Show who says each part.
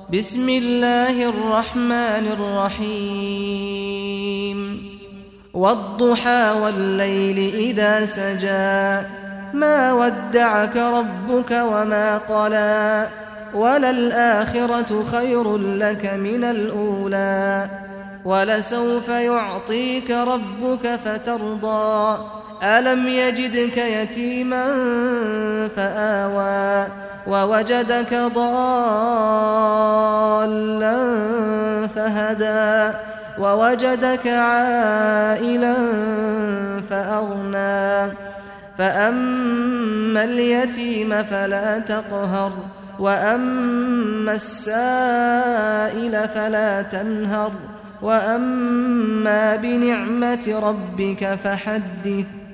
Speaker 1: بسم الله الرحمن الرحيم والضحى والليل إذا سجى ما ودعك ربك وما قلى وللآخرة خير لك من الأولى ولسوف يعطيك ربك فترضى ألم يجدك يتيما فآوى ووجدك ضالا فهدى ووجدك عائلا فأغنى فأما اليتيم فلا تقهر وأما السائل فلا تنهر وأما بنعمة ربك فحدث